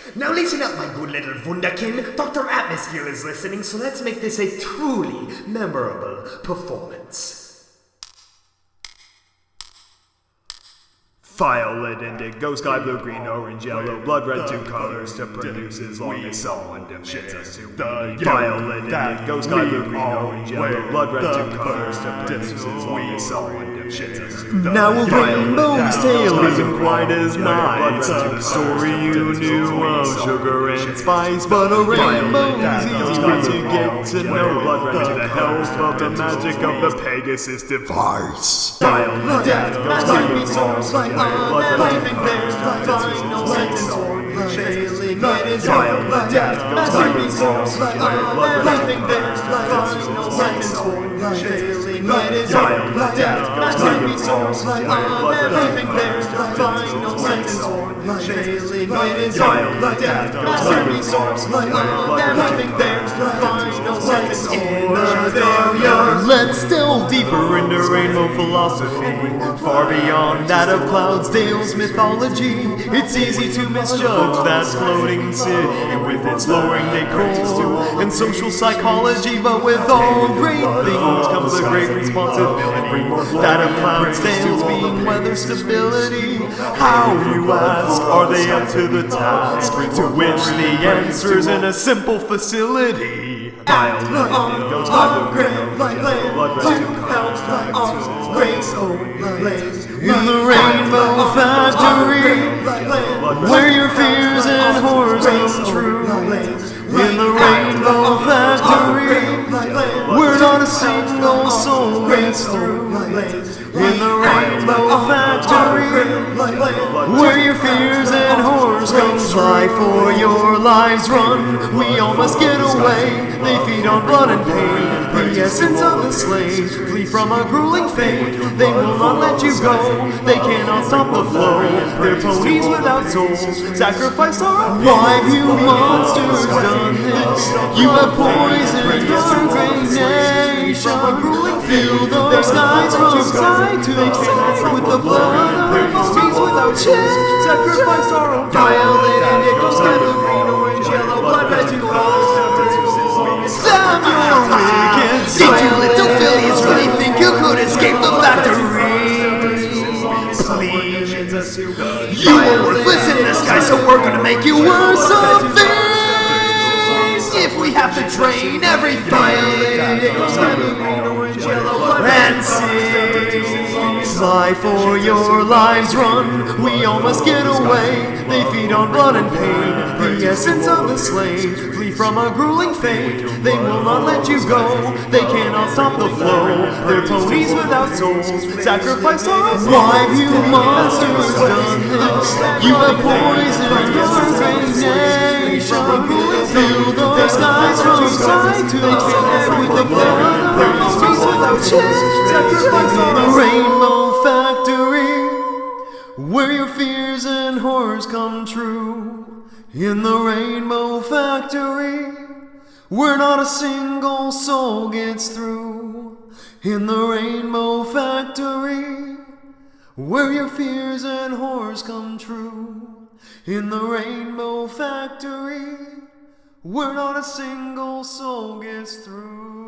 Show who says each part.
Speaker 1: Now listen up, my good little wunderkind. Dr. Atmosphere is listening, so let's make this a truly memorable performance.
Speaker 2: Violet, indigo, sky blue, green, orange, yellow, blood red, two colors to produce as long as someone demands to the violet, indigo, sky blue, green, orange, yellow, blood red, two colors to produce as long as someone demands to
Speaker 3: now a rainbow's tale isn't quite as nice. A story you knew of sugar and spice, but a rainbow's easy to get to know with the help of the magic of the Pegasus device.
Speaker 1: Violet, magic source like living bears, final sentence for failing. It is violet, magic source like living bears, final sentence for failing. It is violet, magic source like living bears, final sentence for failing. It is violet, magic source like living bears, final sentence for failure.
Speaker 3: Let's delve deeper into rainbow philosophy, far beyond that of Cloudsdale's mythology. It's easy to misjudge that floating city with its lowering decor and social psychology, but with all great things comes a great responsibility. That of Cloudsdale's being weather stability. How, you ask, are they up to the task? To which the answer's in a simple facility. In the Rainbow Factory, where your fears and horrors come true. In the Rainbow Factory, where not a single soul gets through. In the Rainbow Factory, where your fears and horrors come try for your lives run. We all must get away. They feed on blood and pain, the essence of the slave. Flee from a grueling fate. They will not let you go. They cannot stop the flow. They're ponies without souls. Sacrifice our why have you monsters done this? You have poisoned your great nation. Fill those skies from side to side with the blood of ponies without change. Sacrifice our own violet, indigo, sky blue, green, orange, yellow, blood red, two colors. Damn, you're wicked. Did you little fillies really think you could escape the factory? Please, you are worthless in disguise, so we're gonna make you worse of things. If we have to drain everything and sing, fly for your lives, run. We all must get away. They feed on blood and pain, the essence of the slave. Flee from a grueling fate. They will not let you go. They cannot stop the flow. They're ponies without souls. Sacrifice our why have you monsters done this? You have poisoned your great nation. Fill those skies from side to side with the blood of ponies without change. Sacrifice our the Rainbow Factory, where your fears and horrors come true. In the Rainbow Factory, where not a single soul gets through. In the Rainbow Factory, where your fears and horrors come true. In the Rainbow Factory, where not a single soul gets through.